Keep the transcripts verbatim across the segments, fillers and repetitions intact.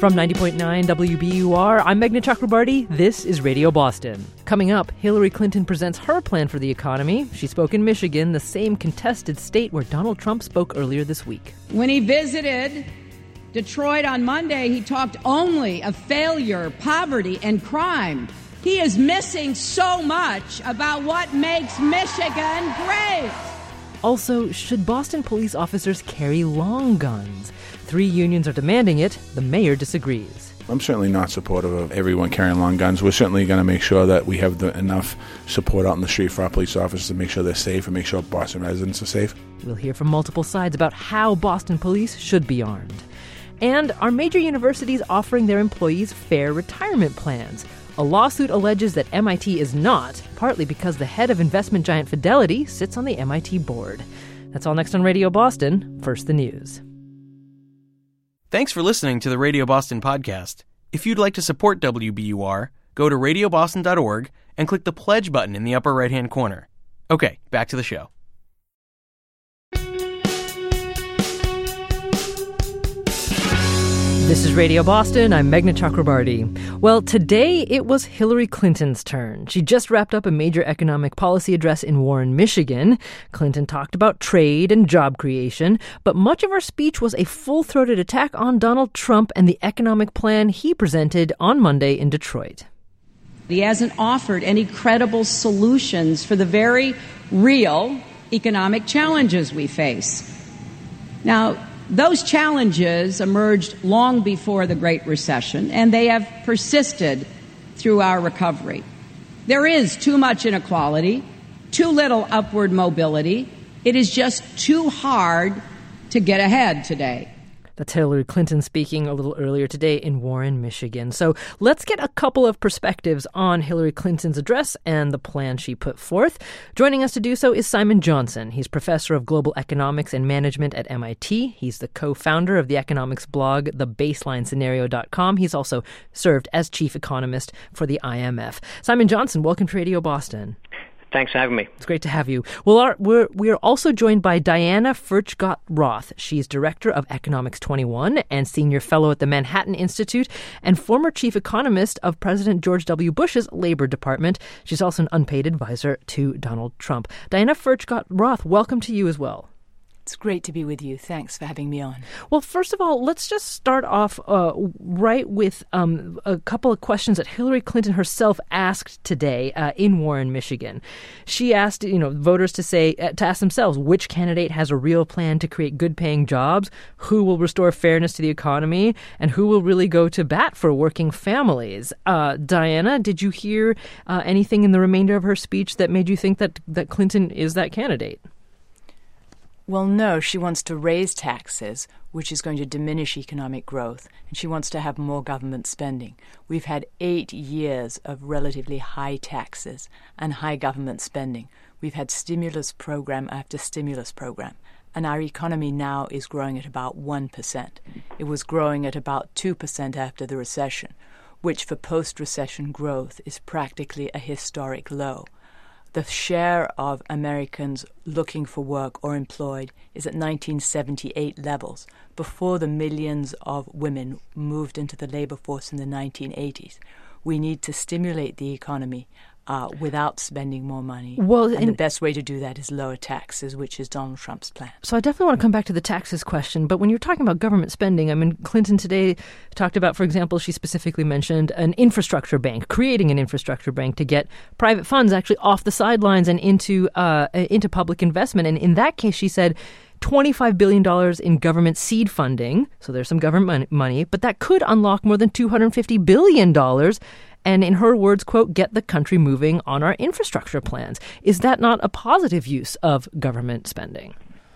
From ninety point nine W B U R, I'm Meghna Chakrabarti. This is Radio Boston. Coming up, Hillary Clinton presents her plan for the economy. She spoke in Michigan, the same contested state where Donald Trump spoke earlier this week. When he visited Detroit on Monday, he talked only of failure, poverty, and crime. He is missing so much about what makes Michigan great. Also, should Boston police officers carry long guns? Three unions are demanding it. The mayor disagrees. I'm certainly not supportive of everyone carrying long guns. We're certainly going to make sure that we have the, enough support out in the street for our police officers to make sure they're safe and make sure Boston residents are safe. We'll hear from multiple sides about how Boston police should be armed. And are major universities offering their employees fair retirement plans? A lawsuit alleges that M I T is not, partly because the head of investment giant Fidelity sits on the M I T board. That's all next on Radio Boston. First, the news. Thanks for listening to the Radio Boston podcast. If you'd like to support W B U R, go to radio boston dot org and click the pledge button in the upper right-hand corner. Okay, back to the show. This is Radio Boston. I'm Meghna Chakrabarti. Well, today it was Hillary Clinton's turn. She just wrapped up a major economic policy address in Warren, Michigan. Clinton talked about trade and job creation, but much of her speech was a full-throated attack on Donald Trump and the economic plan he presented on Monday in Detroit. He hasn't offered any credible solutions for the very real economic challenges we face. Now, those challenges emerged long before the Great Recession, and they have persisted through our recovery. There is too much inequality, too little upward mobility. It is just too hard to get ahead today. That's Hillary Clinton speaking a little earlier today in Warren, Michigan. So let's get a couple of perspectives on Hillary Clinton's address and the plan she put forth. Joining us to do so is Simon Johnson. He's professor of global economics and management at M I T. He's the co-founder of the economics blog, the baseline scenario dot com. He's also served as chief economist for the I M F. Simon Johnson, welcome to Radio Boston. Thanks for having me. It's great to have you. Well, our, we're we're also joined by Diana Furchtgott-Roth. She's director of Economics twenty-one and senior fellow at the Manhattan Institute and former chief economist of President George W. Bush's Labor Department. She's also an unpaid advisor to Donald Trump. Diana Furchtgott-Roth, welcome to you as well. It's great to be with you. Thanks for having me on. Well, first of all, let's just start off uh, right with um, a couple of questions that Hillary Clinton herself asked today uh, in Warren, Michigan. She asked, you know, voters to say uh, to ask themselves which candidate has a real plan to create good-paying jobs, who will restore fairness to the economy, and who will really go to bat for working families. Uh, Diana, did you hear uh, anything in the remainder of her speech that made you think that that Clinton is that candidate? Well, no, she wants to raise taxes, which is going to diminish economic growth, and she wants to have more government spending. We've had eight years of relatively high taxes and high government spending. We've had stimulus program after stimulus program, and our economy now is growing at about one percent. It was growing at about two percent after the recession, which for post-recession growth is practically a historic low. The share of Americans looking for work or employed is at nineteen seventy-eight levels, before the millions of women moved into the labor force in the nineteen eighties. We need to stimulate the economy uh, without spending more money. Well, and, and the best way to do that is lower taxes, which is Donald Trump's plan. So I definitely want to come back to the taxes question. But when you're talking about government spending, I mean, Clinton today talked about, for example, she specifically mentioned an infrastructure bank, creating an infrastructure bank to get private funds actually off the sidelines and into uh, into public investment. And in that case, she said twenty-five billion dollars in government seed funding. So there's some government money, but that could unlock more than two hundred fifty billion dollars. And in her words, quote, get the country moving on our infrastructure plans. Is that not a positive use of government spending?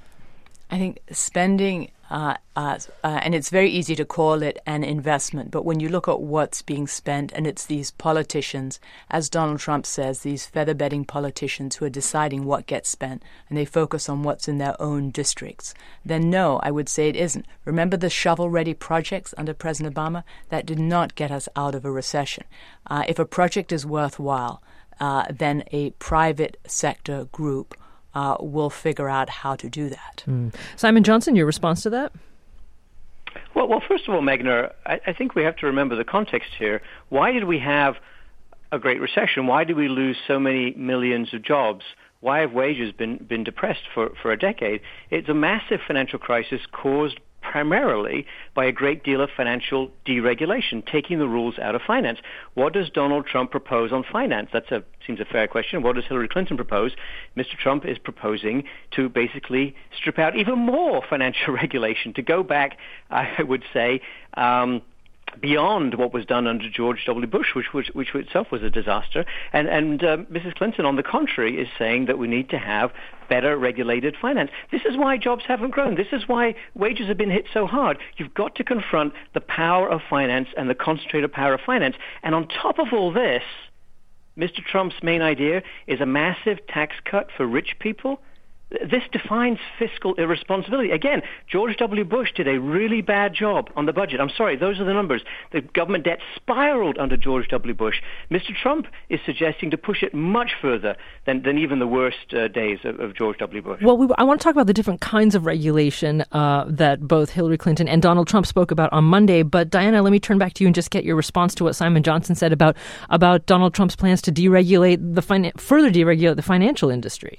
I think spending, uh, uh, uh, and it's very easy to call it an investment, but when you look at what's being spent, and it's these politicians, as Donald Trump says, these feather-bedding politicians who are deciding what gets spent, and they focus on what's in their own districts, then no, I would say it isn't. Remember the shovel-ready projects under President Obama? That did not get us out of a recession. Uh, if a project is worthwhile, uh, then a private sector group Uh, will figure out how to do that. Mm. Simon Johnson, your response to that? Well, well, first of all, Meghna, I, I think we have to remember the context here. Why did we have a Great Recession? Why did we lose so many millions of jobs? Why have wages been, been depressed for, for a decade? It's a massive financial crisis caused primarily by a great deal of financial deregulation, taking the rules out of finance. What does Donald Trump propose on finance? That seems a fair question. What does Hillary Clinton propose? Mister Trump is proposing to basically strip out even more financial regulation, to go back, I would say, um, beyond what was done under George W. Bush, which, which, which itself was a disaster. And, and uh, Missus Clinton, on the contrary, is saying that we need to have better regulated finance. This is why jobs haven't grown. This is why wages have been hit so hard. You've got to confront the power of finance and the concentrated power of finance. And on top of all this, Mister Trump's main idea is a massive tax cut for rich people. This defines fiscal irresponsibility. Again, George W. Bush did a really bad job on the budget. I'm sorry, those are the numbers. The government debt spiraled under George W. Bush. Mister Trump is suggesting to push it much further than, than even the worst uh, days of, of George W. Bush. Well, we, I want to talk about the different kinds of regulation uh, that both Hillary Clinton and Donald Trump spoke about on Monday. But Diana, let me turn back to you and just get your response to what Simon Johnson said about, about Donald Trump's plans to deregulate the fin- further deregulate the financial industry.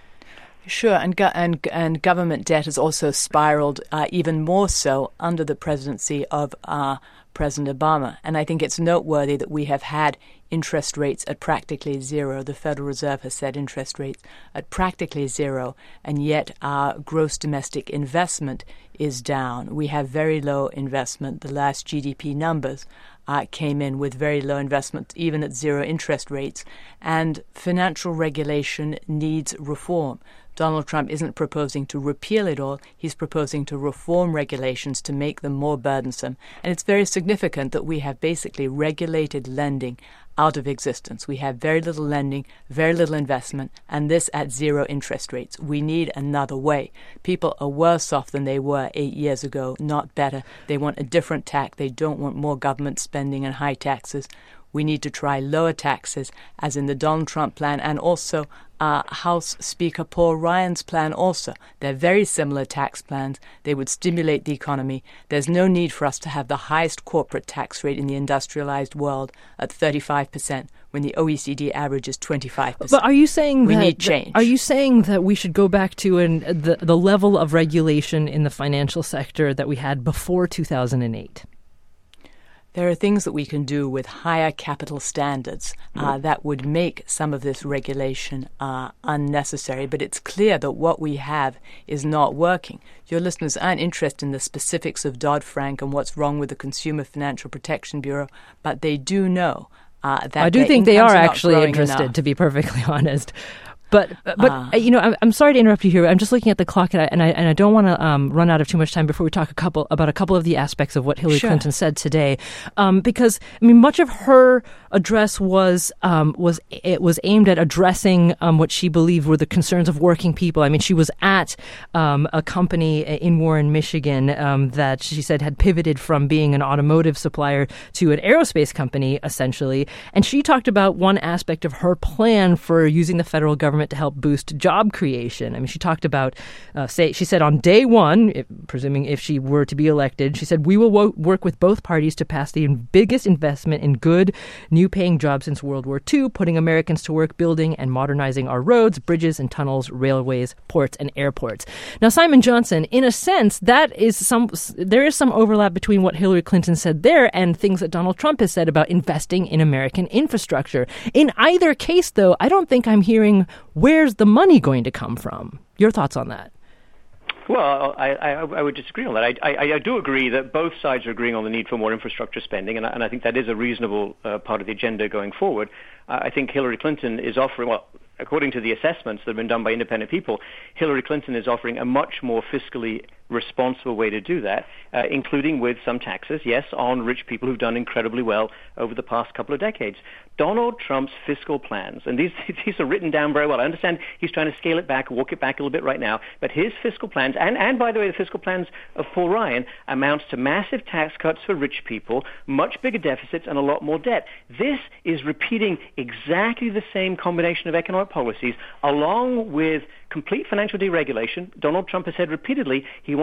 Sure, and go- and and government debt has also spiraled uh, even more so under the presidency of uh, President Obama. And I think it's noteworthy that we have had interest rates at practically zero. The Federal Reserve has set interest rates at practically zero, and yet our gross domestic investment is down. We have very low investment. The last G D P numbers uh, came in with very low investment, even at zero interest rates. And financial regulation needs reform. Donald Trump isn't proposing to repeal it all. He's proposing to reform regulations to make them more burdensome. And it's very significant that we have basically regulated lending out of existence. We have very little lending, very little investment, and this at zero interest rates. We need another way. People are worse off than they were eight years ago, not better. They want a different tack. They don't want more government spending and high taxes. We need to try lower taxes, as in the Donald Trump plan, and also uh, House Speaker Paul Ryan's plan also. They're very similar tax plans. They would stimulate the economy. There's no need for us to have the highest corporate tax rate in the industrialized world at thirty-five percent when the O E C D average is twenty-five percent. But are you saying we that, need change? Are you saying that we should go back to an, the, the level of regulation in the financial sector that we had before two thousand eight? There are things that we can do with higher capital standards uh, that would make some of this regulation uh, unnecessary, but it's clear that what we have is not working. Your listeners aren't interested in the specifics of Dodd-Frank and what's wrong with the Consumer Financial Protection Bureau, but they do know uh, that I do think they are, are actually interested, enough. To be perfectly honest. But, but uh, you know, I'm, I'm sorry to interrupt you here. I'm just looking at the clock, and I and I, and I don't want to um, run out of too much time before we talk a couple about a couple of the aspects of what Hillary sure. Clinton said today, um, because I mean, much of her address was um, was it was aimed at addressing um, what she believed were the concerns of working people. I mean, she was at um, a company in Warren, Michigan, um, that she said had pivoted from being an automotive supplier to an aerospace company, essentially, and she talked about one aspect of her plan for using the federal government to help boost job creation. I mean, she talked about, uh, say, she said on day one, if, presuming if she were to be elected, she said, we will wo- work with both parties to pass the biggest investment in good, new paying jobs since World War Two, putting Americans to work building and modernizing our roads, bridges and tunnels, railways, ports and airports. Now, Simon Johnson, in a sense, that is some, there is some overlap between what Hillary Clinton said there and things that Donald Trump has said about investing in American infrastructure. In either case, though, I don't think I'm hearing where's the money going to come from? Your thoughts on that? Well, I, I, I would disagree on that. I, I, I do agree that both sides are agreeing on the need for more infrastructure spending, and I, and I think that is a reasonable uh, part of the agenda going forward. Uh, I think Hillary Clinton is offering, well, according to the assessments that have been done by independent people, Hillary Clinton is offering a much more fiscally responsible way to do that, uh, including with some taxes, yes, on rich people who've done incredibly well over the past couple of decades. Donald Trump's fiscal plans, and these these are written down very well. I understand he's trying to scale it back, walk it back a little bit right now, but his fiscal plans, and, and by the way, the fiscal plans of Paul Ryan, amounts to massive tax cuts for rich people, much bigger deficits, and a lot more debt. This is repeating exactly the same combination of economic policies, along with complete financial deregulation. Donald Trump has said repeatedly he wants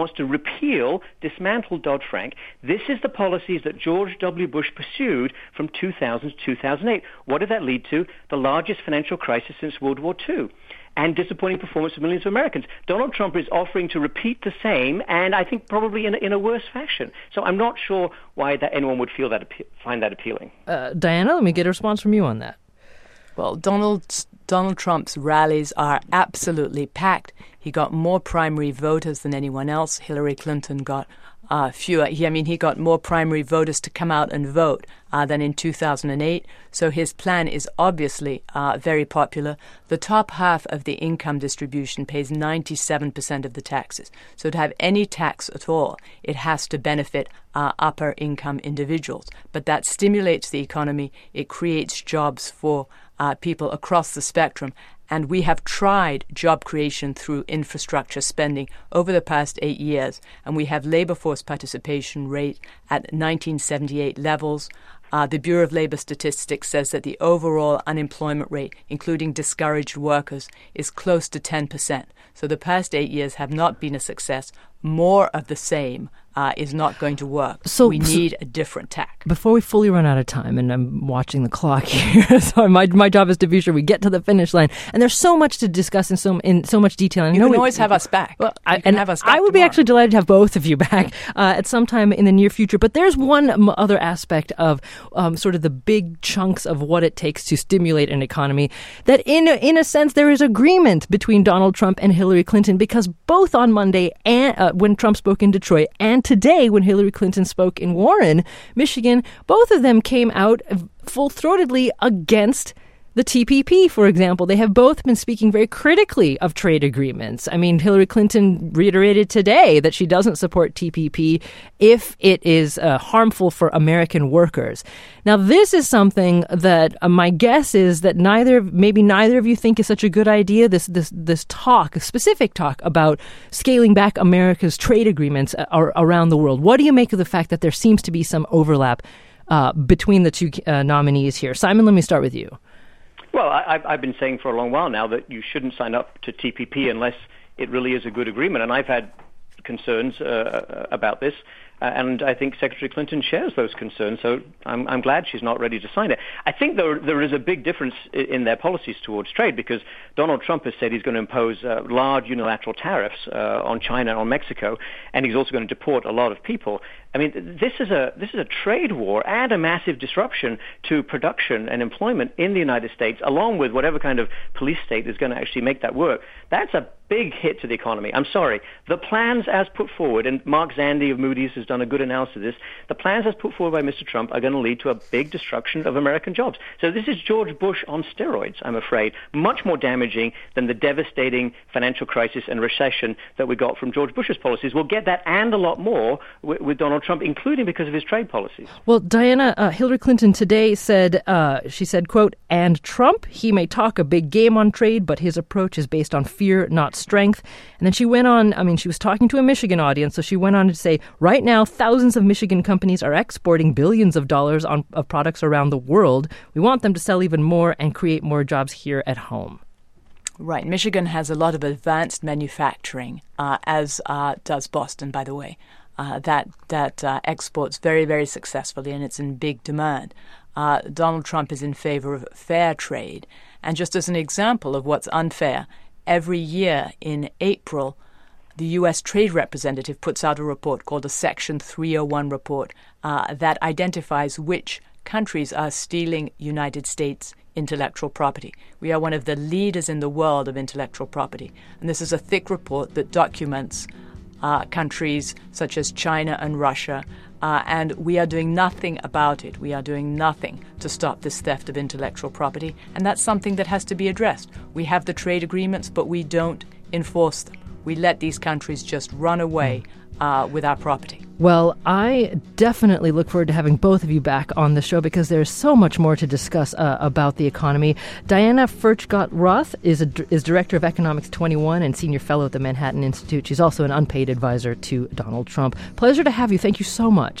wants to repeal, dismantle Dodd-Frank. This is the policies that George W. Bush pursued from two thousand to two thousand eight. What did that lead to? The largest financial crisis since World War Two. And disappointing performance of millions of Americans. Donald Trump is offering to repeat the same, and I think probably in a, in a worse fashion. So I'm not sure why that anyone would feel that find that appealing. Uh, Diana, let me get a response from you on that. Well, Donald Donald Trump's rallies are absolutely packed. He got more primary voters than anyone else. Hillary Clinton got uh, fewer. He, I mean, he got more primary voters to come out and vote uh, than in two thousand eight. So his plan is obviously uh, very popular. The top half of the income distribution pays ninety-seven percent of the taxes. So to have any tax at all, it has to benefit uh, upper income individuals. But that stimulates the economy. It creates jobs for Uh, people across the spectrum, and we have tried job creation through infrastructure spending over the past eight years, and we have labor force participation rate at nineteen seventy-eight levels. Uh, the Bureau of Labor Statistics says that the overall unemployment rate, including discouraged workers, is close to ten percent. So the past eight years have not been a success. More of the same uh, is not going to work. So we need a different tack. Before we fully run out of time, and I'm watching the clock here, so my my job is to be sure we get to the finish line. And there's so much to discuss in so in so much detail. And you I know can we, always have us back. Well, I, you can and have us back I would tomorrow. be actually delighted to have both of you back uh, at some time in the near future. But there's one m- other aspect of um, sort of the big chunks of what it takes to stimulate an economy that, in in a sense, there is agreement between Donald Trump and Hillary Clinton, because both on Monday and uh, when Trump spoke in Detroit, and today when Hillary Clinton spoke in Warren, Michigan, both of them came out full-throatedly against the T P P, for example. They have both been speaking very critically of trade agreements. I mean, Hillary Clinton reiterated today that she doesn't support T P P if it is uh, harmful for American workers. Now, this is something that uh, my guess is that neither, maybe neither of you think is such a good idea, this this this talk, specific talk about scaling back America's trade agreements uh, around the world. What do you make of the fact that there seems to be some overlap uh, between the two uh, nominees here? Simon, let me start with you. Well, I, I've been saying for a long while now that you shouldn't sign up to T P P unless it really is a good agreement. And I've had concerns uh, about this. Uh, and I think Secretary Clinton shares those concerns, so I'm, I'm glad she's not ready to sign it. I think there, there is a big difference in their policies towards trade, because Donald Trump has said he's going to impose uh, large unilateral tariffs uh, on China and on Mexico, and he's also going to deport a lot of people. I mean, this is a this is a trade war and a massive disruption to production and employment in the United States, along with whatever kind of police state is going to actually make that work. That's a big hit to the economy. I'm sorry. The plans as put forward, and Mark Zandi of Moody's has done a good analysis of this, the plans as put forward by Mister Trump are going to lead to a big destruction of American jobs. So this is George Bush on steroids, I'm afraid, much more damaging than the devastating financial crisis and recession that we got from George Bush's policies. We'll get that and a lot more with, with Donald Trump, including because of his trade policies. Well, Diana, uh, Hillary Clinton today said, uh, she said, quote, "And Trump, he may talk a big game on trade, but his approach is based on fear, not strength." And then she went on, I mean, she was talking to a Michigan audience, so she went on to say, right now, thousands of Michigan companies are exporting billions of dollars on, of products around the world. We want them to sell even more and create more jobs here at home. Right. Michigan has a lot of advanced manufacturing, uh, as uh, does Boston, by the way. Uh, that that uh, exports very, very successfully, and it's in big demand. Uh, Donald Trump is in favor of fair trade. And just as an example of what's unfair, every year in April, the U S Trade Representative puts out a report called a Section three oh one report uh, that identifies which countries are stealing United States intellectual property. We are one of the leaders in the world of intellectual property. And this is a thick report that documents Uh, countries such as China and Russia, uh, and we are doing nothing about it. We are doing nothing to stop this theft of intellectual property, and that's something that has to be addressed. We have the trade agreements, but we don't enforce them. We let these countries just run away uh, with our property. Well, I definitely look forward to having both of you back on the show, because there's so much more to discuss uh, about the economy. Diana Furchtgott-Roth is a, is Director of Economics twenty-one and Senior Fellow at the Manhattan Institute. She's also an unpaid advisor to Donald Trump. Pleasure to have you. Thank you so much.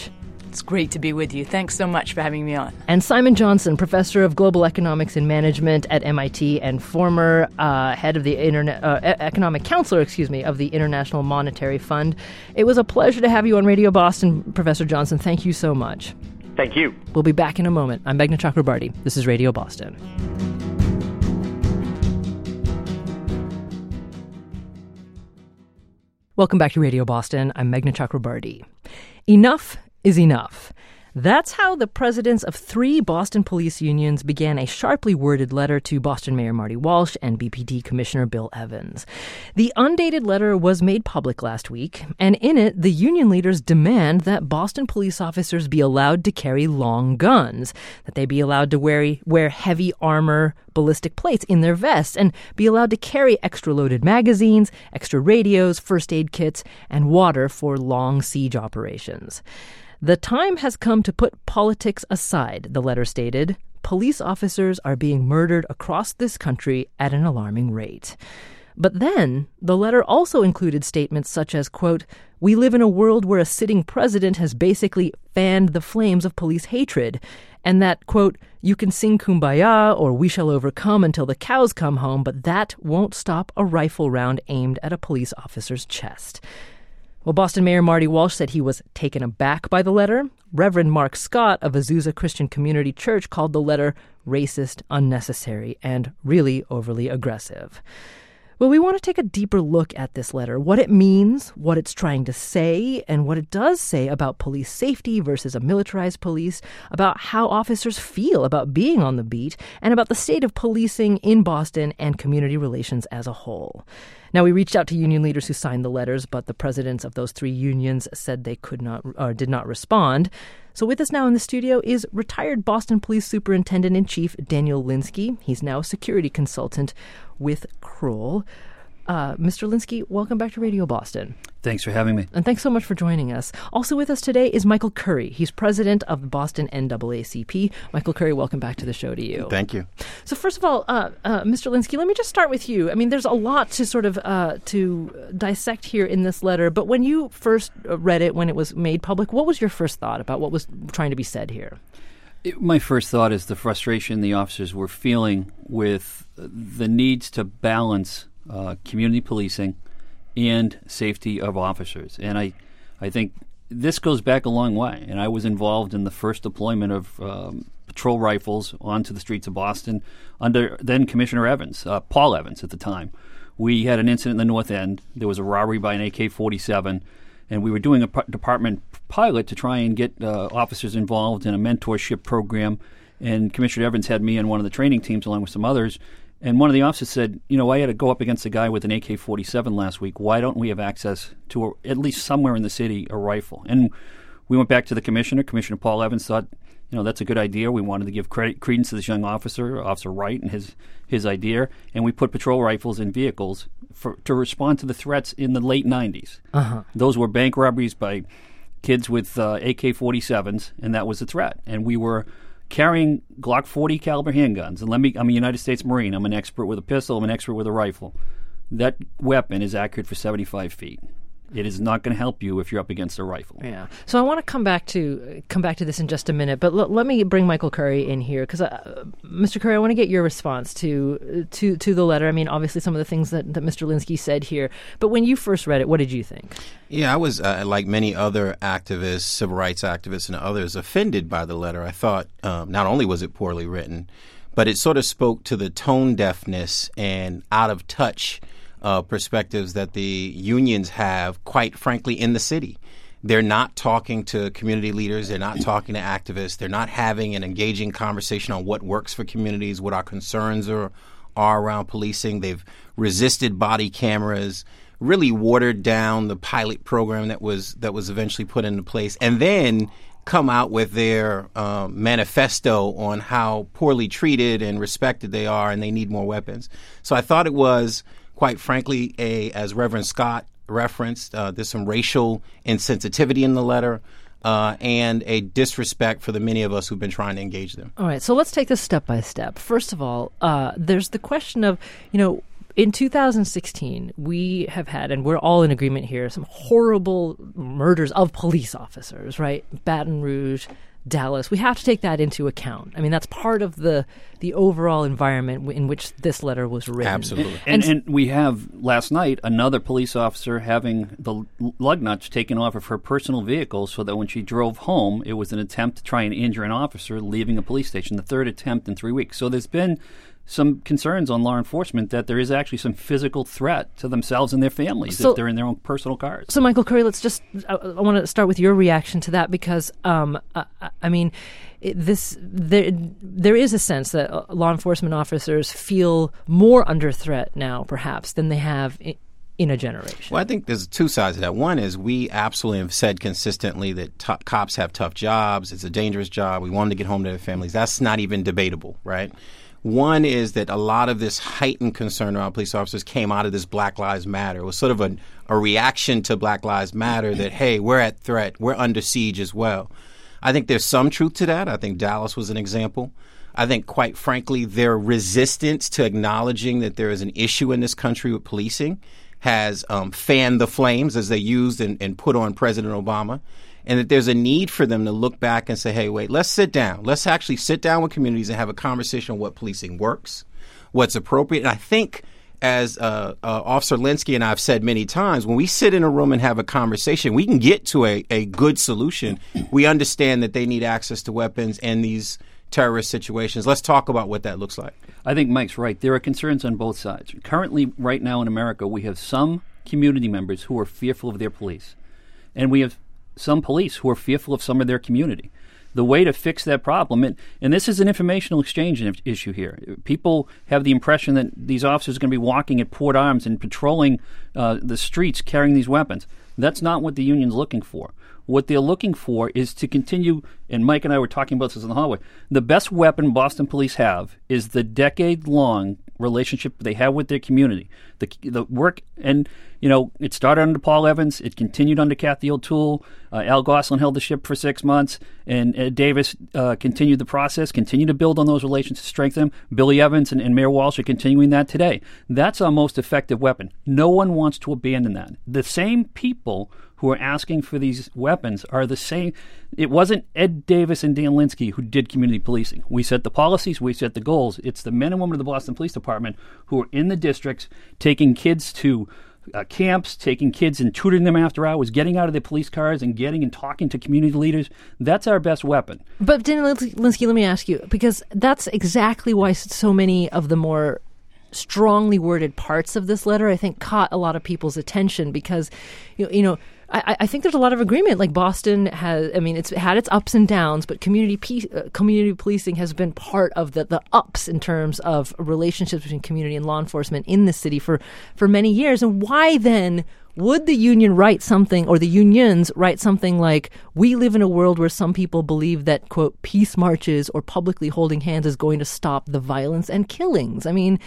It's great to be with you. Thanks so much for having me on. And Simon Johnson, professor of global economics and management at M I T and former uh, head of the internet uh, economic counselor, excuse me, of the International Monetary Fund. It was a pleasure to have you on Radio Boston, Professor Johnson. Thank you so much. Thank you. We'll be back in a moment. I'm Meghna Chakrabarty. This is Radio Boston. Welcome back to Radio Boston. I'm Meghna Chakrabarty. Enough is enough. That's how the presidents of three Boston police unions began a sharply worded letter to Boston Mayor Marty Walsh and B P D Commissioner Bill Evans. The undated letter was made public last week, and in it, the union leaders demand that Boston police officers be allowed to carry long guns, that they be allowed to wear, wear heavy armor, ballistic plates in their vests, and be allowed to carry extra loaded magazines, extra radios, first aid kits, and water for long siege operations. The time has come to put politics aside, the letter stated. Police officers are being murdered across this country at an alarming rate. But then, the letter also included statements such as, quote, "We live in a world where a sitting president has basically fanned the flames of police hatred," and that, quote, "You can sing Kumbaya or We Shall Overcome until the cows come home, but that won't stop a rifle round aimed at a police officer's chest." Well, Boston Mayor Marty Walsh said he was taken aback by the letter. Reverend Mark Scott of Azusa Christian Community Church called the letter racist, unnecessary, and really overly aggressive. Well, we want to take a deeper look at this letter, what it means, what it's trying to say, and what it does say about police safety versus a militarized police, about how officers feel about being on the beat, and about the state of policing in Boston and community relations as a whole. Now, we reached out to union leaders who signed the letters, but the presidents of those three unions said they could not or did not respond. So with us now in the studio is retired Boston Police Superintendent-in-Chief Daniel Linsky. He's now a security consultant with Kroll. Uh, Mister Linsky, welcome back to Radio Boston. Thanks for having me. And thanks so much for joining us. Also with us today is Michael Curry. He's president of the Boston N double A C P. Michael Curry, welcome back to the show to you. Thank you. So first of all, uh, uh, Mister Linsky, let me just start with you. I mean, there's a lot to sort of uh, to dissect here in this letter, but when you first read it, when it was made public, what was your first thought about what was trying to be said here? It, my first thought is the frustration the officers were feeling with the needs to balance uh, community policing and safety of officers. And I, I think this goes back a long way. And I was involved in the first deployment of um, patrol rifles onto the streets of Boston under then Commissioner Evans, uh, Paul Evans at the time. We had an incident in the North End. There was a robbery by an A K forty-seven, and we were doing a p- department pilot to try and get uh, officers involved in a mentorship program. And Commissioner Evans had me on one of the training teams along with some others. And one of the officers said, you know, I had to go up against a guy with an A K forty-seven last week. Why don't we have access to, a, at least somewhere in the city, a rifle? And we went back to the commissioner. Commissioner Paul Evans thought, you know, that's a good idea. We wanted to give credit, credence to this young officer, Officer Wright, and his, his idea. And we put patrol rifles in vehicles for, to respond to the threats in the late nineties. Uh-huh. Those were bank robberies by kids with uh, A K forty-sevens, and that was the threat. And we were carrying Glock forty caliber handguns. And let me, I'm a United States Marine. I'm an expert with a pistol. I'm an expert with a rifle. That weapon is accurate for seventy-five feet. It is not going to help you if you're up against a rifle. Yeah. So I want to come back to come back to this in just a minute, but l- let me bring Michael Curry in here because, uh, Mister Curry, I want to get your response to to to the letter. I mean, obviously, some of the things that, that Mister Linsky said here, but when you first read it, what did you think? Yeah, I was, uh, like many other activists, civil rights activists and others, offended by the letter. I thought um, not only was it poorly written, but it sort of spoke to the tone deafness and out of touch Uh, perspectives that the unions have, quite frankly, in the city. They're not talking to community leaders. They're not talking to activists. They're not having an engaging conversation on what works for communities, what our concerns are, are around policing. They've resisted body cameras, really watered down the pilot program that was that was eventually put into place, and then come out with their uh, manifesto on how poorly treated and respected they are, and they need more weapons. So I thought it was, quite frankly, a as Reverend Scott referenced, uh, there's some racial insensitivity in the letter uh, and a disrespect for the many of us who've been trying to engage them. All right, so let's take this step by step. First of all, uh, there's the question of, you know, in two thousand sixteen, we have had, and we're all in agreement here, some horrible murders of police officers, right? Baton Rouge, Dallas. We have to take that into account. I mean, that's part of the the overall environment in which this letter was written. Absolutely. And, and we have, last night, another police officer having the lug nuts taken off of her personal vehicle so that when she drove home, it was an attempt to try and injure an officer leaving a police station, the third attempt in three weeks. So there's been some concerns on law enforcement that there is actually some physical threat to themselves and their families so, if they're in their own personal cars. So, Michael Curry, let's just, I, I want to start with your reaction to that because, um, I, I mean, it, this there there is a sense that uh, law enforcement officers feel more under threat now, perhaps, than they have in, in a generation. Well, I think there's two sides to that. One is we absolutely have said consistently that t- cops have tough jobs. It's a dangerous job. We want them to get home to their families. That's not even debatable, right? One is that a lot of this heightened concern around police officers came out of this Black Lives Matter. It was sort of a, a reaction to Black Lives Matter that, hey, we're at threat. We're under siege as well. I think there's some truth to that. I think Dallas was an example. I think, quite frankly, their resistance to acknowledging that there is an issue in this country with policing has um, fanned the flames, as they used and, and put on President Obama. And that there's a need for them to look back and say, hey, wait, let's sit down. Let's actually sit down with communities and have a conversation on what policing works, what's appropriate. And I think, as uh, uh, Officer Linsky and I have said many times, when we sit in a room and have a conversation, we can get to a, a good solution. We understand that they need access to weapons in these terrorist situations. Let's talk about what that looks like. I think Mike's right. There are concerns on both sides. Currently, right now in America, we have some community members who are fearful of their police. And we have some police who are fearful of some of their community. The way to fix that problem, and, and this is an informational exchange issue here. People have the impression that these officers are going to be walking at port arms and patrolling uh, the streets carrying these weapons. That's not what the union's looking for. What they're looking for is to continue, and Mike and I were talking about this in the hallway, the best weapon Boston police have is the decade-long relationship they have with their community. The the work, and, you know, it started under Paul Evans. It continued under Kathy O'Toole. Uh, Al Goslin held the ship for six months, and Ed Davis uh, continued the process, continued to build on those relationships, strengthen them. Billy Evans and, and Mayor Walsh are continuing that today. That's our most effective weapon. No one wants to abandon that. The same people who are asking for these weapons are the same. It wasn't Ed Davis and Dan Linsky who did community policing. We set the policies, we set the goals. It's the men and women of the Boston Police Department who are in the districts taking kids to uh, camps, taking kids and tutoring them after hours, getting out of their police cars and getting and talking to community leaders. That's our best weapon. But Dan Linsky, let me ask you, because that's exactly why so many of the more strongly worded parts of this letter, I think, caught a lot of people's attention because, you know, you know I, I think there's a lot of agreement. Like Boston has, I mean, it's had its ups and downs, but community pe- uh, community policing has been part of the, the ups in terms of relationships between community and law enforcement in the city for, for many years. And why then would the union write something, or the unions write something like, we live in a world where some people believe that, quote, peace marches or publicly holding hands is going to stop the violence and killings? I mean,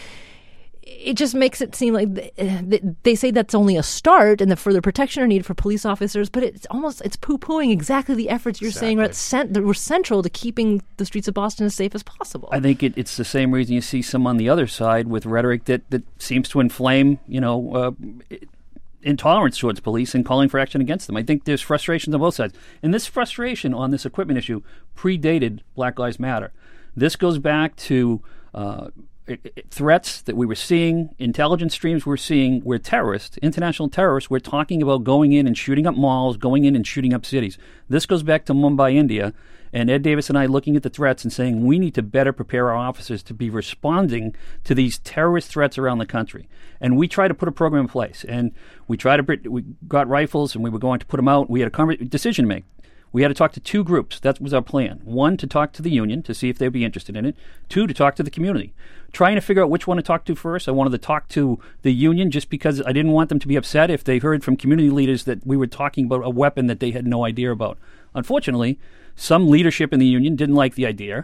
it just makes it seem like they say that's only a start and that further protection are needed for police officers, but it's almost, it's poo-pooing exactly the efforts you're exactly. saying are cent- that were central to keeping the streets of Boston as safe as possible. I think it, it's the same reason you see some on the other side with rhetoric that, that seems to inflame, you know, uh, intolerance towards police and calling for action against them. I think there's frustrations on both sides. And this frustration on this equipment issue predated Black Lives Matter. This goes back to uh, threats that we were seeing, intelligence streams we were seeing, where terrorists, international terrorists, were talking about going in and shooting up malls, going in and shooting up cities. This goes back to Mumbai, India, and Ed Davis and I looking at the threats and saying we need to better prepare our officers to be responding to these terrorist threats around the country. And we try to put a program in place, and we try to we got rifles, and we were going to put them out. We had a conver- decision to make. We had to talk to two groups. That was our plan. One, to talk to the union to see if they'd be interested in it. Two, to talk to the community. Trying to figure out which one to talk to first. I wanted to talk to the union just because I didn't want them to be upset if they heard from community leaders that we were talking about a weapon that they had no idea about. Unfortunately, some leadership in the union didn't like the idea,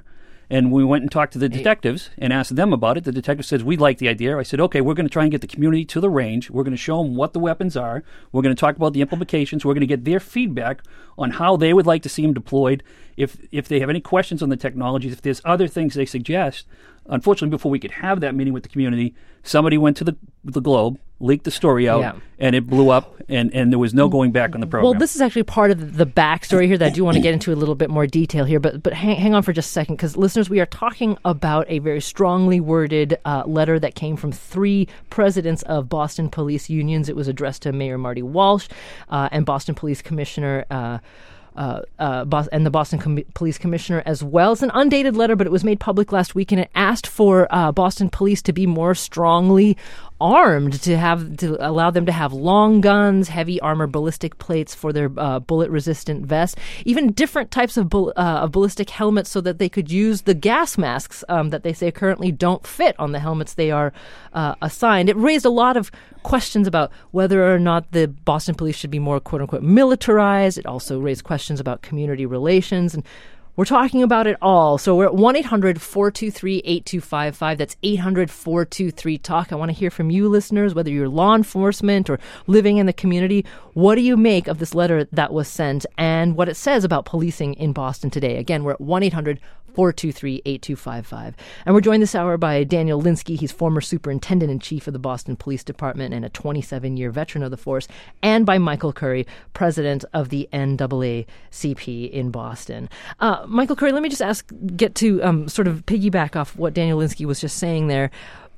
And we went and talked to the detectives and asked them about it. The detective says, we like the idea. I said, okay, we're going to try and get the community to the range. We're going to show them what the weapons are. We're going to talk about the implications. We're going to get their feedback on how they would like to see them deployed. If if they have any questions on the technologies, if there's other things they suggest. Unfortunately, before we could have that meeting with the community, somebody went to the the Globe, leaked the story out, yeah. and it blew up, and, and there was no going back on the program. Well, this is actually part of the backstory here that I do want to get into a little bit more detail here, but but hang, hang on for just a second, because listeners, we are talking about a very strongly worded uh, letter that came from three presidents of Boston police unions. It was addressed to Mayor Marty Walsh uh, and Boston Police Commissioner uh Uh, uh, Bos- and the Boston Com- Police Commissioner as well. It's an undated letter, but it was made public last week, and it asked for uh, Boston Police to be more strongly armed, to have to allow them to have long guns, heavy armor ballistic plates for their uh, bullet-resistant vests, even different types of, bull- uh, of ballistic helmets so that they could use the gas masks um, that they say currently don't fit on the helmets they are uh, assigned. It raised a lot of questions about whether or not the Boston Police should be more quote-unquote militarized. It also raised questions about community relations, and we're talking about it all. So we're at one eight hundred four two three eight two five five. That's eight hundred four two three talk. I want to hear from you listeners, whether you're law enforcement or living in the community. What do you make of this letter that was sent and what it says about policing in Boston today? Again, we're at one eight hundred four two three eight two five five. And we're joined this hour by Daniel Linsky. He's former superintendent-in-chief of the Boston Police Department and a twenty-seven-year veteran of the force, and by Michael Curry, president of the N double A C P in Boston. Uh, Michael Curry, let me just ask, get to um, sort of piggyback off what Daniel Linsky was just saying there.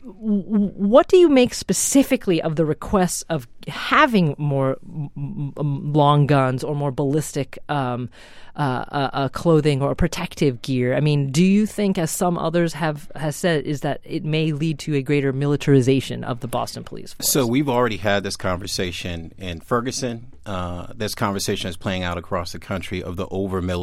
What do you make specifically of the requests of having more m- m- long guns or more ballistic um, uh, uh, uh, clothing or protective gear? I mean, do you think, as some others have has said, is that it may lead to a greater militarization of the Boston Police Force? So we've already had this conversation in Ferguson. Uh, this conversation is playing out across the country of the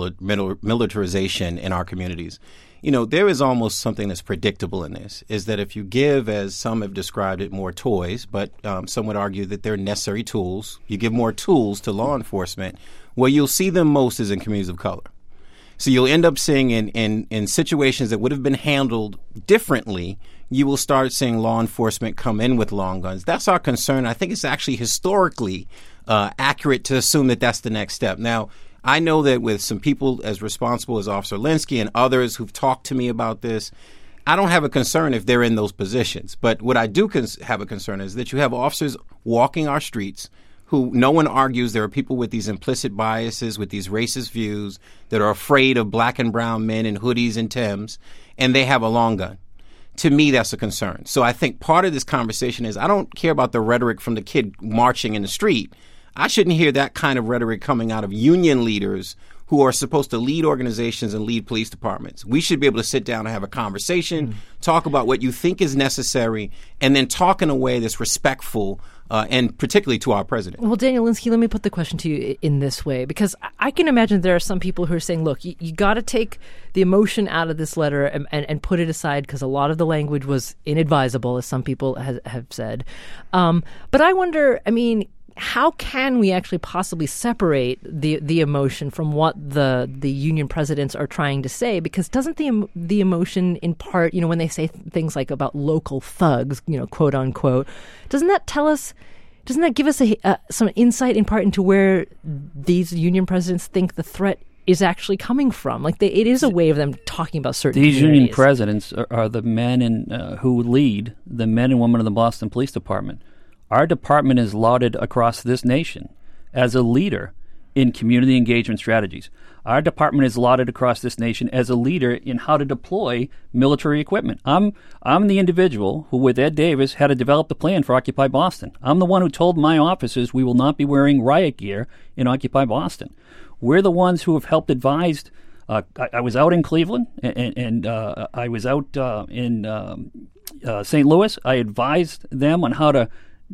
over-militarization in our communities. You know, there is almost something that's predictable in this, is that if you give, as some have described it, more toys, but um, some would argue that they're necessary tools, you give more tools to law enforcement, where you'll see them most is in communities of color. So you'll end up seeing in, in, in situations that would have been handled differently, you will start seeing law enforcement come in with long guns. That's our concern. I think it's actually historically uh, accurate to assume that that's the next step. Now, I know that with some people as responsible as Officer Linsky and others who've talked to me about this, I don't have a concern if they're in those positions. But what I do cons- have a concern is that you have officers walking our streets who no one argues there are people with these implicit biases, with these racist views that are afraid of black and brown men in hoodies and Timbs, and they have a long gun. To me, that's a concern. So I think part of this conversation is I don't care about the rhetoric from the kid marching in the street. I shouldn't hear that kind of rhetoric coming out of union leaders who are supposed to lead organizations and lead police departments. We should be able to sit down and have a conversation, mm. talk about what you think is necessary, and then talk in a way that's respectful, uh, and particularly to our president. Well, Daniel Linsky, let me put the question to you in this way, because I can imagine there are some people who are saying, look, you, you got to take the emotion out of this letter and, and, and put it aside, because a lot of the language was inadvisable, as some people has, have said. Um, but I wonder, I mean, how can we actually possibly separate the the emotion from what the the union presidents are trying to say? Because doesn't the the emotion in part, you know, when they say th- things like about local thugs, you know, quote unquote, doesn't that tell us, doesn't that give us a, uh, some insight in part into where these union presidents think the threat is actually coming from? Like, they, it is a way of them talking about certain These union presidents are, are the men and uh, who lead the men and women of the Boston Police Department. Our department is lauded across this nation as a leader in community engagement strategies. Our department is lauded across this nation as a leader in how to deploy military equipment. I'm I'm the individual who, with Ed Davis, had to develop the plan for Occupy Boston. I'm the one who told my officers we will not be wearing riot gear in Occupy Boston. We're the ones who have helped advise. Uh, I, I was out in Cleveland, and, and uh, I was out uh, in um, uh, Saint Louis. I advised them on how to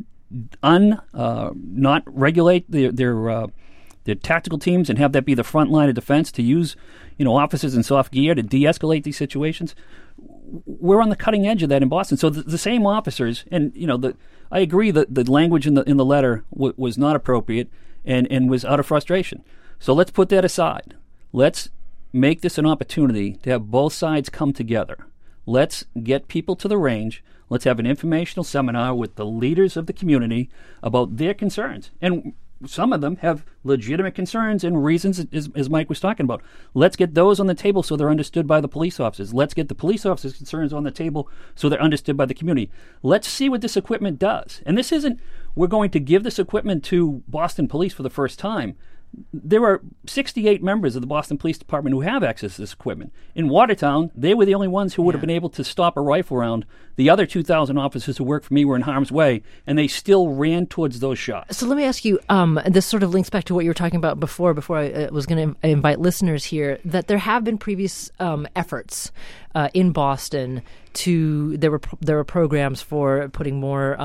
un uh, not regulate their their, uh, their tactical teams and have that be the front line of defense, to use, you know, officers in soft gear to de-escalate these situations. We're on the cutting edge of that in Boston. So the, the same officers, and you know, the I agree that the language in the in the letter w- was not appropriate and and was out of frustration. So let's put that aside. Let's make this an opportunity to have both sides come together. Let's get people to the range. Let's have an informational seminar with the leaders of the community about their concerns. And some of them have legitimate concerns and reasons, as, as Mike was talking about. Let's get those on the table so they're understood by the police officers. Let's get the police officers' concerns on the table so they're understood by the community. Let's see what this equipment does. And this isn't, we're going to give this equipment to Boston Police for the first time. There are sixty-eight members of the Boston Police Department who have access to this equipment. In Watertown, they were the only ones who would yeah. have been able to stop a rifle round. The other two thousand officers who worked for me were in harm's way, and they still ran towards those shots. So let me ask you, um, this sort of links back to what you were talking about before, before I uh, was going to invite listeners here, that there have been previous um, efforts uh, in Boston to, there were there were programs for putting more,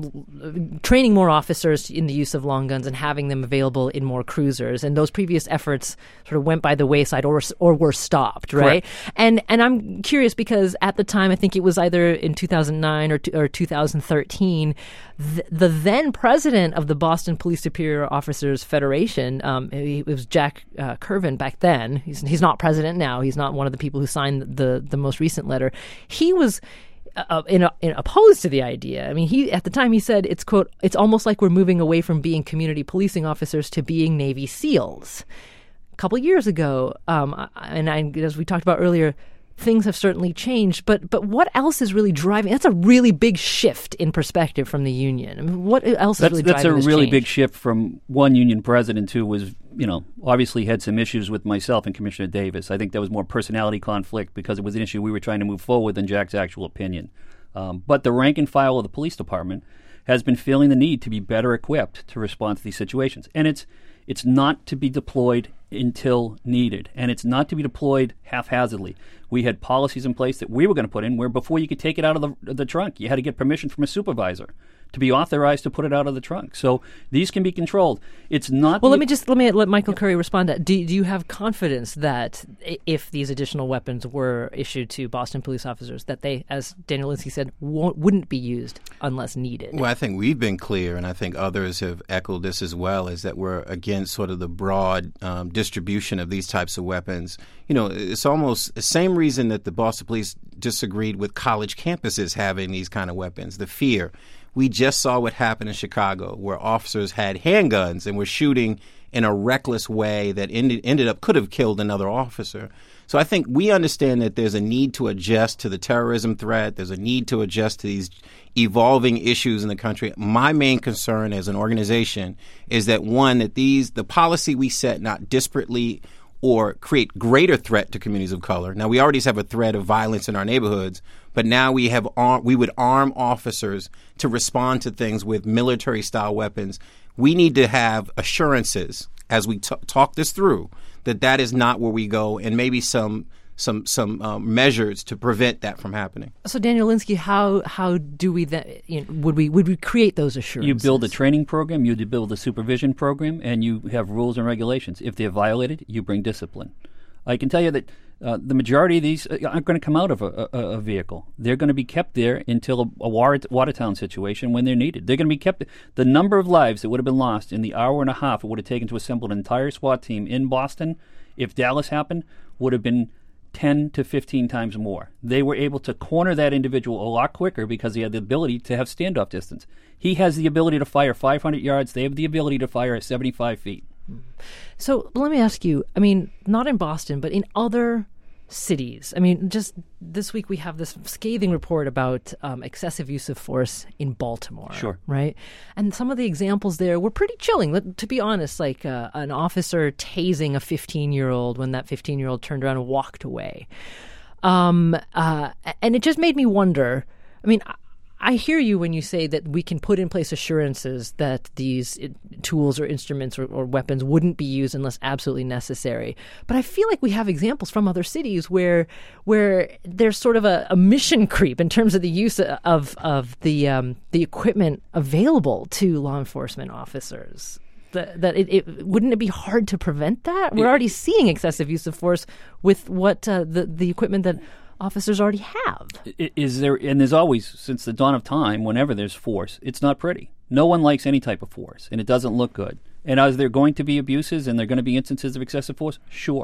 um, training more officers in the use of long guns and having them available in more cruisers. And those previous efforts sort of went by the wayside or or were stopped, right? Correct. And and I'm curious because at the time, I think it was either in two thousand nine or, or two thousand thirteen, the, the then president of the Boston Police Superior Officers Federation, um, it was Jack uh, Curvin back then. He's, he's not president now. He's not one of the people who signed the, the most recent letter. He was Uh, in, in opposed to the idea. I mean, he at the time he said it's quote, it's almost like we're moving away from being community policing officers to being Navy SEALs. A couple of years ago, um, and I, as we talked about earlier, things have certainly changed. But but what else is really driving? That's a really big shift in perspective from the union. I mean, what else that's, is really that's driving a this really change? big shift from one union president who was, you know, obviously had some issues with myself and Commissioner Davis. I think that was more personality conflict because it was an issue we were trying to move forward than Jack's actual opinion. Um, but the rank and file of the police department has been feeling the need to be better equipped to respond to these situations. And it's it's not to be deployed until needed, and it's not to be deployed haphazardly. We had policies in place that we were going to put in where before you could take it out of the, the trunk, you had to get permission from a supervisor to be authorized to put it out of the trunk. So these can be controlled. It's not. Well, the, let me just let me let Michael Curry respond to that. Do, do you have confidence that if these additional weapons were issued to Boston police officers, that they, as Daniel Lynskey said, won't, wouldn't be used unless needed? Well, I think we've been clear, and I think others have echoed this as well, is that we're against sort of the broad um, distribution of these types of weapons. You know, it's almost the same reason that the Boston Police disagreed with college campuses having these kind of weapons, the fear. We just saw what happened in Chicago, where officers had handguns and were shooting in a reckless way that ended, ended up could have killed another officer. So I think we understand that there's a need to adjust to the terrorism threat. There's a need to adjust to these evolving issues in the country. My main concern as an organization is that, one, that these the policy we set not disparately or create greater threat to communities of color. Now, we already have a threat of violence in our neighborhoods, but now we have ar- we would arm officers to respond to things with military-style weapons. We need to have assurances as we t- talk this through that that is not where we go, and maybe some some some um, measures to prevent that from happening. So, Daniel Lynskey, how how do we then you know, would we would we create those assurances? You build a training program, you build a supervision program, and you have rules and regulations. If they're violated, you bring discipline. I can tell you that uh, the majority of these aren't going to come out of a, a, a vehicle. They're going to be kept there until a, a Watertown situation when they're needed. They're going to be kept. The number of lives that would have been lost in the hour and a half it would have taken to assemble an entire SWAT team in Boston, if Dallas happened, would have been ten to fifteen times more. They were able to corner that individual a lot quicker because he had the ability to have standoff distance. He has the ability to fire five hundred yards. They have the ability to fire at seventy-five feet. So let me ask you, I mean, not in Boston, but in other cities. I mean, just this week we have this scathing report about um, excessive use of force in Baltimore. Sure. Right? And some of the examples there were pretty chilling. To be honest, like uh, an officer tasing a fifteen-year-old when that fifteen-year-old turned around and walked away. Um, uh, and it just made me wonder, I mean, I hear you when you say that we can put in place assurances that these tools or instruments or, or weapons wouldn't be used unless absolutely necessary. But I feel like we have examples from other cities where where there's sort of a, a mission creep in terms of the use of of the um, the equipment available to law enforcement officers. That, that it, it wouldn't it be hard to prevent that? We're already seeing excessive use of force with what uh, the the equipment that officers already have. Is there, and there's always, since the dawn of time, whenever there's force, it's not pretty. No one likes any type of force, and it doesn't look good. And is there going to be abuses and there are going to be instances of excessive force? Sure.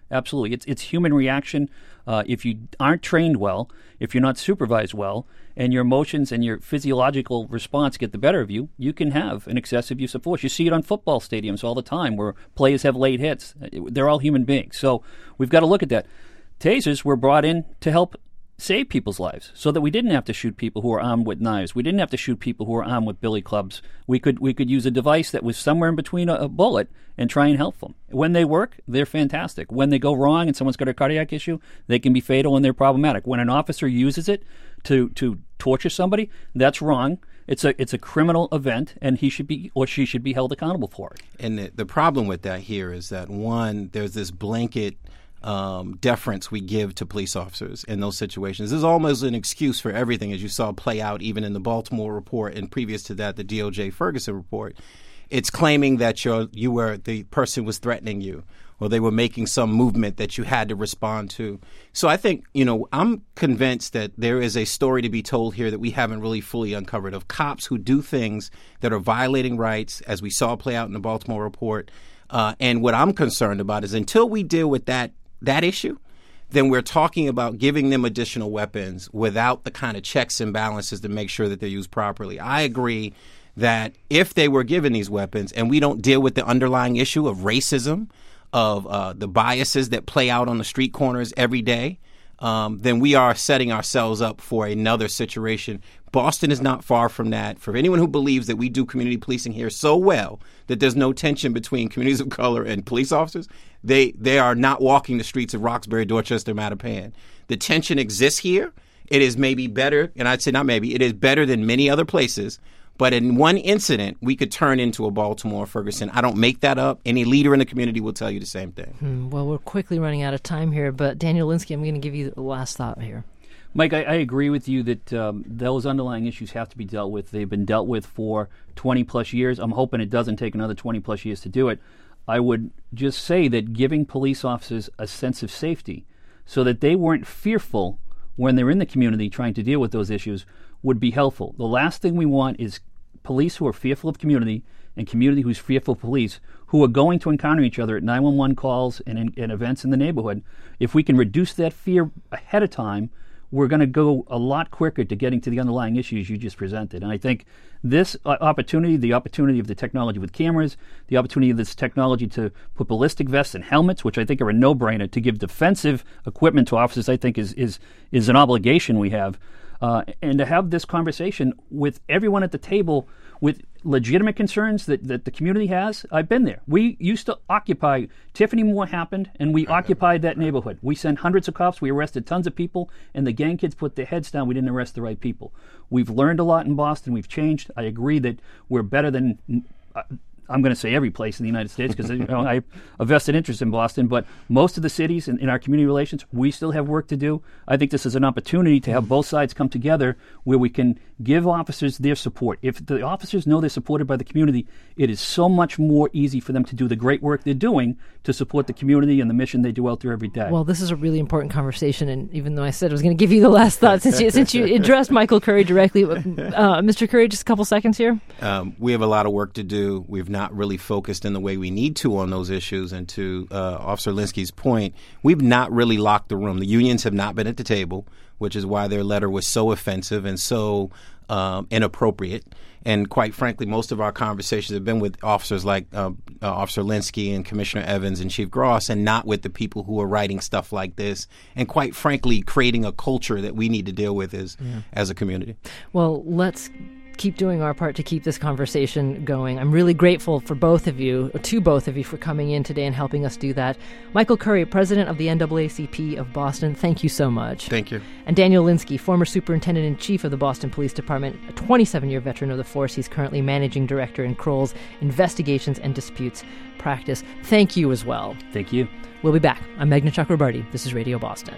Absolutely. It's it's human reaction. Uh, if you aren't trained well, if you're not supervised well, and your emotions and your physiological response get the better of you, you can have an excessive use of force. You see it on football stadiums all the time where players have late hits. They're all human beings. So we've got to look at that. Tasers were brought in to help save people's lives so that we didn't have to shoot people who are armed with knives. We didn't have to shoot people who are armed with billy clubs. We could we could use a device that was somewhere in between a, a bullet and try and help them. When they work, they're fantastic. When they go wrong and someone's got a cardiac issue, they can be fatal and they're problematic. When an officer uses it to to torture somebody, that's wrong. It's a it's a criminal event, and he should be or she should be held accountable for it. And the, the problem with that here is that, one, there's this blanket Um, deference we give to police officers in those situations. This is almost an excuse for everything, as you saw play out even in the Baltimore report and previous to that, the D O J Ferguson report. It's claiming that you're, you were the person was threatening you, or they were making some movement that you had to respond to. So I think, you know, I'm convinced that there is a story to be told here that we haven't really fully uncovered of cops who do things that are violating rights, as we saw play out in the Baltimore report. Uh, and what I'm concerned about is until we deal with that that issue, then we're talking about giving them additional weapons without the kind of checks and balances to make sure that they're used properly. I agree that if they were given these weapons and we don't deal with the underlying issue of racism, of uh, the biases that play out on the street corners every day, um, then we are setting ourselves up for another situation. Boston is not far from that. For anyone who believes that we do community policing here so well that there's no tension between communities of color and police officers, they they are not walking the streets of Roxbury, Dorchester, Mattapan. The tension exists here. It is maybe better, and I'd say not maybe, it is better than many other places. But in one incident, we could turn into a Baltimore Ferguson. I don't make that up. Any leader in the community will tell you the same thing. Hmm, well, we're quickly running out of time here, but Daniel Lynskey, I'm going to give you the last thought here. Mike, I, I agree with you that um, those underlying issues have to be dealt with. They've been dealt with for twenty plus years. I'm hoping it doesn't take another twenty plus years to do it. I would just say that giving police officers a sense of safety so that they weren't fearful when they're in the community trying to deal with those issues would be helpful. The last thing we want is police who are fearful of community and community who's fearful of police who are going to encounter each other at nine one one calls and, in, and events in the neighborhood. If we can reduce that fear ahead of time, we're going to go a lot quicker to getting to the underlying issues you just presented. And I think this uh, opportunity, the opportunity of the technology with cameras, the opportunity of this technology to put ballistic vests and helmets, which I think are a no-brainer, to give defensive equipment to officers, I think is is is an obligation we have. Uh, and to have this conversation with everyone at the table with legitimate concerns that, that the community has. I've been there. We used to occupy, Tiffany Moore happened, and we occupied that neighborhood. We sent hundreds of cops. We arrested tons of people, and the gang kids put their heads down. We didn't arrest the right people. We've learned a lot in Boston. We've changed. I agree that we're better than... Uh, I'm going to say every place in the United States because you know, I have a vested interest in Boston, but most of the cities in, in our community relations, we still have work to do. I think this is an opportunity to have both sides come together where we can give officers their support. If the officers know they're supported by the community, it is so much more easy for them to do the great work they're doing to support the community and the mission they do out there every day. Well, this is a really important conversation, and even though I said I was going to give you the last thought, since you, since you addressed Michael Curry directly, uh, Mister Curry, just a couple seconds here. Um, we have a lot of work to do. We've not really focused in the way we need to on those issues. And to uh, Officer Lynskey's point, we've not really locked the room. The unions have not been at the table, which is why their letter was so offensive and so um, inappropriate. And quite frankly, most of our conversations have been with officers like uh, uh, Officer Lynskey and Commissioner Evans and Chief Gross, and not with the people who are writing stuff like this. And quite frankly, creating a culture that we need to deal with as, yeah. as a community. Well, let's keep doing our part to keep this conversation going. I'm really grateful for both of you, or to both of you, for coming in today and helping us do that. Michael Curry, president of the N double A C P of Boston, thank you so much. Thank you. And Daniel Lynskey, former superintendent-in-chief of the Boston Police Department, a twenty-seven-year veteran of the force. He's currently managing director in Kroll's Investigations and Disputes Practice. Thank you as well. Thank you. We'll be back. I'm Meghna Chakrabarty. This is Radio Boston.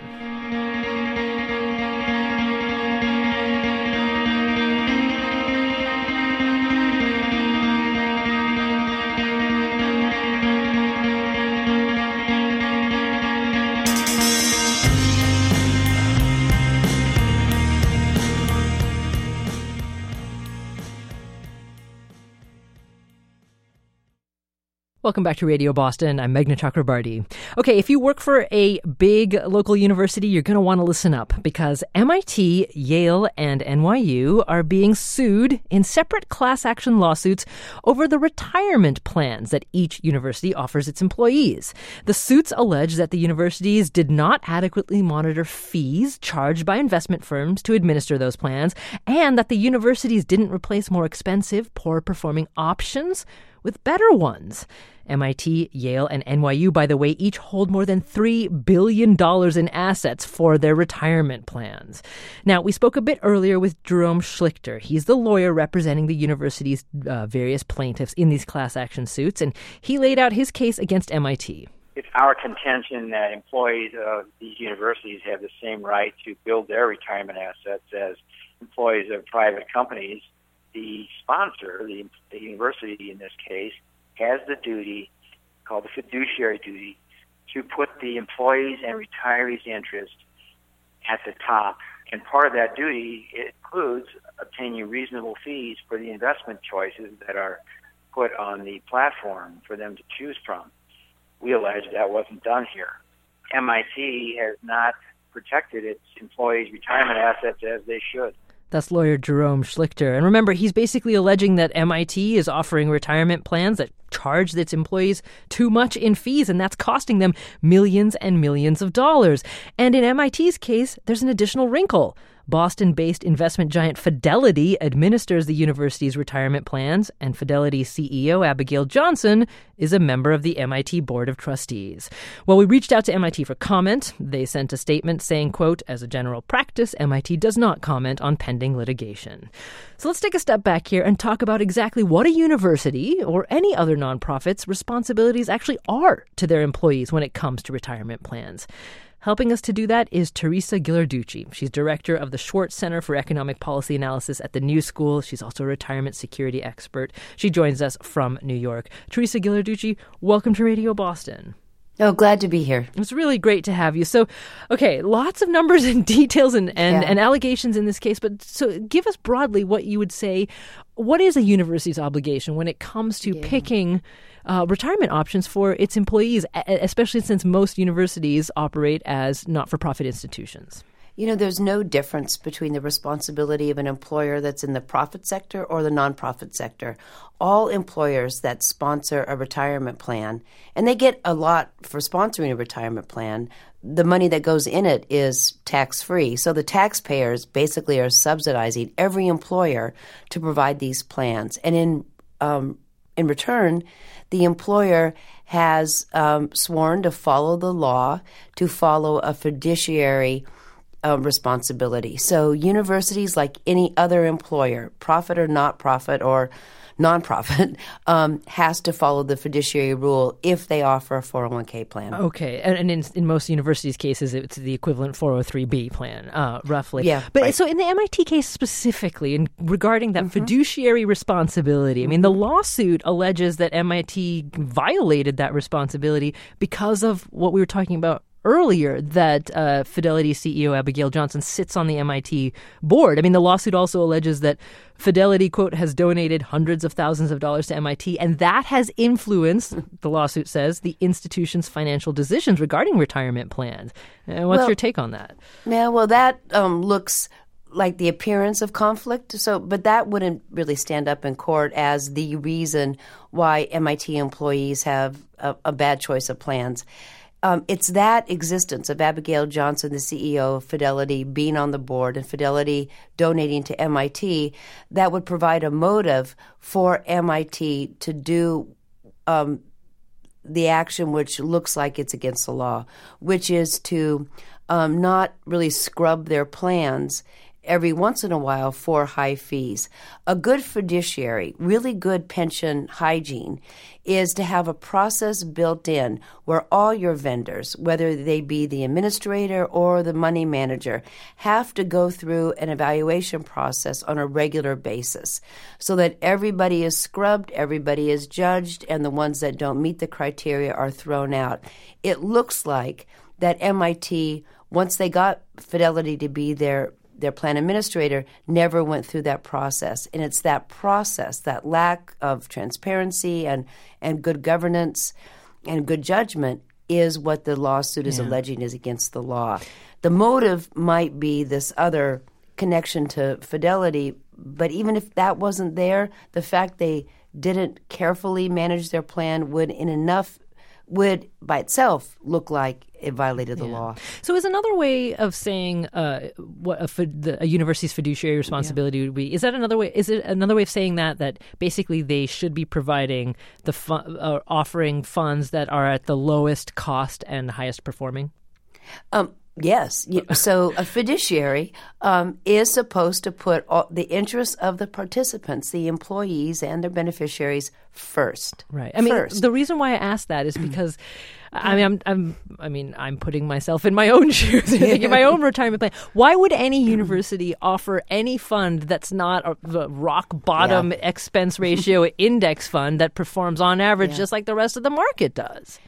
Welcome back to Radio Boston. I'm Meghna Chakrabarty. Okay, if you work for a big local university, you're going to want to listen up because M I T, Yale, and N Y U are being sued in separate class action lawsuits over the retirement plans that each university offers its employees. The suits allege that the universities did not adequately monitor fees charged by investment firms to administer those plans, and that the universities didn't replace more expensive, poor-performing options with better ones. M I T, Yale, and N Y U, by the way, each hold more than three billion dollars in assets for their retirement plans. Now, we spoke a bit earlier with Jerome Schlichter. He's the lawyer representing the university's uh, various plaintiffs in these class action suits, and he laid out his case against M I T. It's our contention that employees of these universities have the same right to build their retirement assets as employees of private companies. The sponsor, the, the university in this case, has the duty, called the fiduciary duty, to put the employees' and retirees' interest at the top. And part of that duty includes obtaining reasonable fees for the investment choices that are put on the platform for them to choose from. We allege that wasn't done here. M I T has not protected its employees' retirement assets as they should. That's lawyer Jerome Schlichter. And remember, he's basically alleging that M I T is offering retirement plans that charge its employees too much in fees, and that's costing them millions and millions of dollars. And in M I T's case, there's an additional wrinkle. Boston-based investment giant Fidelity administers the university's retirement plans, and Fidelity's C E O, Abigail Johnson, is a member of the M I T Board of Trustees. Well, we reached out to M I T for comment. They sent a statement saying, quote, as a general practice, M I T does not comment on pending litigation. So let's take a step back here and talk about exactly what a university or any other nonprofit's responsibilities actually are to their employees when it comes to retirement plans. Helping us to do that is Teresa Ghilarducci. She's director of the Schwartz Center for Economic Policy Analysis at the New School. She's also a retirement security expert. She joins us from New York. Teresa Ghilarducci, welcome to Radio Boston. Oh, glad to be here. It's really great to have you. So, okay, lots of numbers and details and, and, yeah. and allegations in this case, but so give us broadly what you would say. What is a university's obligation when it comes to yeah. picking uh, retirement options for its employees, especially since most universities operate as not-for-profit institutions? You know, there's no difference between the responsibility of an employer that's in the profit sector or the nonprofit sector. All employers that sponsor a retirement plan, and they get a lot for sponsoring a retirement plan, the money that goes in it is tax-free. So the taxpayers basically are subsidizing every employer to provide these plans. And in um, in return, the employer has um, sworn to follow the law, to follow a fiduciary Uh, responsibility. So universities, like any other employer, profit or not profit or nonprofit, um, has to follow the fiduciary rule if they offer a four oh one k plan. Okay. And, and in, in most universities' cases, it's the equivalent four oh three b plan, uh, roughly. Yeah. But right. so in the M I T case specifically, and regarding that mm-hmm. fiduciary responsibility, I mean, the lawsuit alleges that M I T violated that responsibility because of what we were talking about earlier, that uh, Fidelity C E O Abigail Johnson sits on the M I T board. I mean, the lawsuit also alleges that Fidelity, quote, has donated hundreds of thousands of dollars to M I T, and that has influenced, the lawsuit says, the institution's financial decisions regarding retirement plans. And what's well, your take on that? Yeah, well, that um, looks like the appearance of conflict. So, but that wouldn't really stand up in court as the reason why M I T employees have a, a bad choice of plans. Um, it's that existence of Abigail Johnson, the C E O of Fidelity, being on the board and Fidelity donating to M I T that would provide a motive for M I T to do um, the action which looks like it's against the law, which is to um, not really scrub their plans every once in a while for high fees. A good fiduciary, really good pension hygiene, is to have a process built in where all your vendors, whether they be the administrator or the money manager, have to go through an evaluation process on a regular basis so that everybody is scrubbed, everybody is judged, and the ones that don't meet the criteria are thrown out. It looks like that M I T, once they got Fidelity to be their their plan administrator never went through that process. And it's that process, that lack of transparency and, and good governance and good judgment is what the lawsuit is Yeah. alleging is against the law. The motive might be this other connection to Fidelity, but even if that wasn't there, the fact they didn't carefully manage their plan would in enough would by itself look like it violated the Yeah. law. So is another way of saying uh, what a, fid- the, a university's fiduciary responsibility would be, is that another way, is it another way of saying that, that basically they should be providing the fu- uh, offering funds that are at the lowest cost and highest performing? Um, yes. You- So a fiduciary um, is supposed to put all, the interests of the participants, the employees and their beneficiaries first. Right. I mean, First. the reason why I asked that is because, I mean, I'm, I'm, I mean, I'm putting myself in my own shoes, thinking my own retirement plan. Why would any university offer any fund that's not a, the rock bottom Yeah. expense ratio index fund that performs on average Yeah. just like the rest of the market does?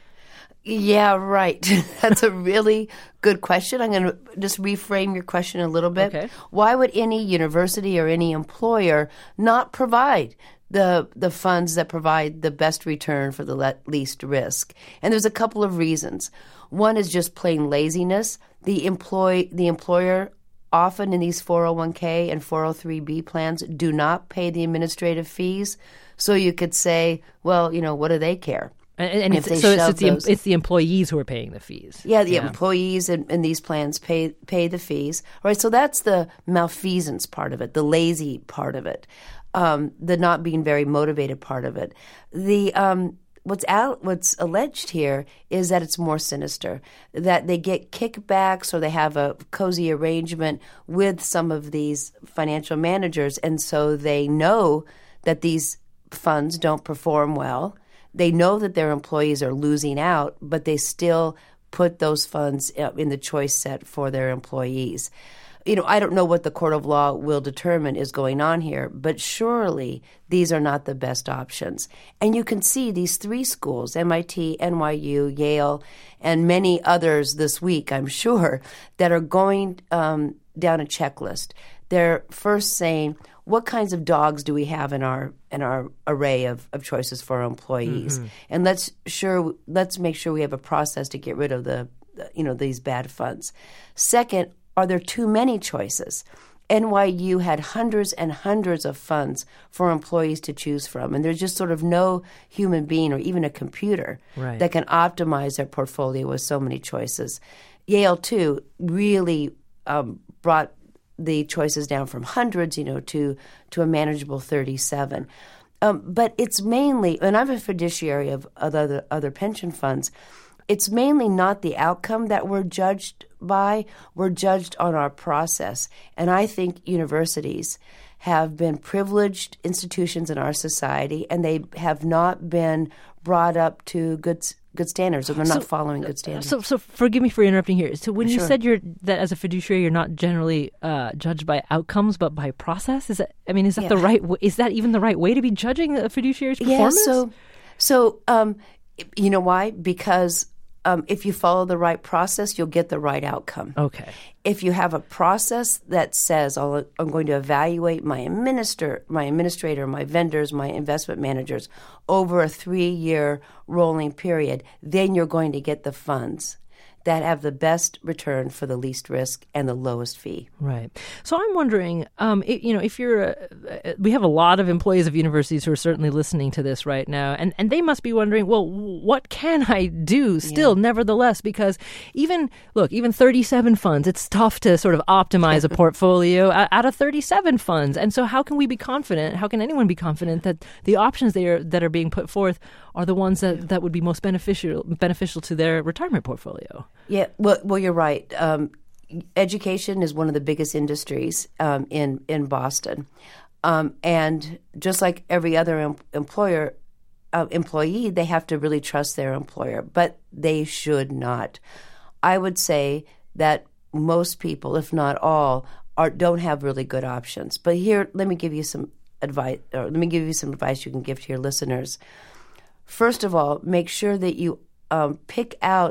Yeah, right. That's a really good question. I'm going to just reframe your question a little bit. Okay. Why would any university or any employer not provide the the funds that provide the best return for the le- least risk? And there's a couple of reasons. One is just plain laziness. The employ the employer often in these four oh one k and four oh three b plans do not pay the administrative fees. So you could say, well, you know, what do they care? And, and If it's, they so it's, shove it's, the, those- it's the employees who are paying the fees. Yeah, the employees in, in these plans pay pay the fees. All right, so that's the malfeasance part of it, the lazy part of it, um, the not being very motivated part of it. The um, what's out, what's alleged here is that it's more sinister, that they get kickbacks or they have a cozy arrangement with some of these financial managers, and so they know that these funds don't perform well. They know that their employees are losing out, but they still put those funds in the choice set for their employees. You know, I don't know what the court of law will determine is going on here, but surely these are not the best options. And you can see these three schools, M I T, N Y U, Yale, and many others this week, I'm sure, that are going um, down a checklist. They're first saying, what kinds of dogs do we have in our in our array of, of choices for our employees? Mm-hmm. And let's sure let's make sure we have a process to get rid of the you know these bad funds. Second, are there too many choices? N Y U had hundreds and hundreds of funds for employees to choose from, and there's just sort of no human being or even a computer Right. that can optimize their portfolio with so many choices. Yale, too, really um, brought the choices down from hundreds, you know, to to a manageable thirty-seven. Um, but it's mainly, and I'm a fiduciary of other other pension funds, it's mainly not the outcome that we're judged by. We're judged on our process. And I think universities have been privileged institutions in our society, and they have not been brought up to good good standards, or they're not So- following good standards. So, so forgive me for interrupting here. So, when you Sure. said you're that as a fiduciary, you're not generally uh, judged by outcomes, but by process. Is that? I mean, is that Yeah. the right? w- Is that even the right way to be judging a fiduciary's performance? Yeah, so so um, you know why? Because um, if you follow the right process, you'll get the right outcome. Okay. If you have a process that says, I'll, I'm going to evaluate my administrator, my administrator, my vendors, my investment managers over a three-year rolling period, then you're going to get the funds that have the best return for the least risk and the lowest fee. Right. So I'm wondering, um, it, you know, if you're, a, a, we have a lot of employees of universities who are certainly listening to this right now, and, and they must be wondering, well, what can I do still, yeah. nevertheless? Because even, look, even thirty-seven funds, it's tough to sort of optimize a portfolio out of thirty-seven funds. And so how can we be confident, how can anyone be confident that the options that are, that are being put forth are the ones that, that would be most beneficial beneficial to their retirement portfolio? Yeah, well, well, you're right. Um, education is one of the biggest industries um, in in Boston, um, and just like every other em- employer uh, employee, they have to really trust their employer, but they should not. I would say that most people, if not all, are don't have really good options. But here, let me give you some advice. Or let me give you some advice you can give to your listeners. First of all, make sure that you um, pick out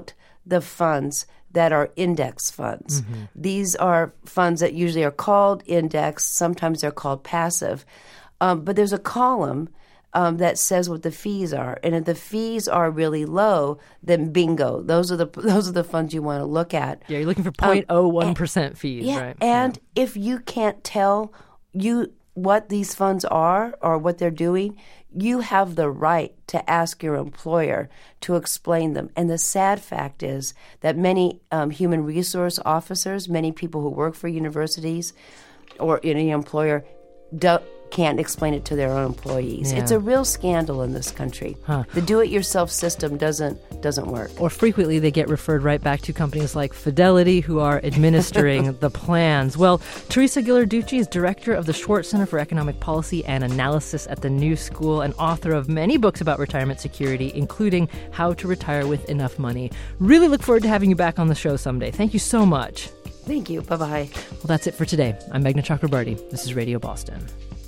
the funds that are index funds. Mm-hmm. These are funds that usually are called index. Sometimes they're called passive. Um, but there's a column um, that says what the fees are. And if the fees are really low, then bingo. Those are the those are the funds you want to look at. Yeah, you're looking for zero point zero one percent um, fees, yeah, right? And yeah. if you can't tell you what these funds are or what they're doing, you have the right to ask your employer to explain them. And the sad fact is that many um, human resource officers, many people who work for universities or any employer, do, can't explain it to their own employees. Yeah. It's a real scandal in this country. Huh. The do-it-yourself system doesn't doesn't work. Or frequently they get referred right back to companies like Fidelity who are administering the plans. Well, Teresa Ghilarducci is director of the Schwartz Center for Economic Policy and Analysis at the New School and author of many books about retirement security, including How to Retire with Enough Money. Really look forward to having you back on the show someday. Thank you so much. Thank you. Bye-bye. Well, that's it for today. I'm Meghna Chakrabarty. This is Radio Boston.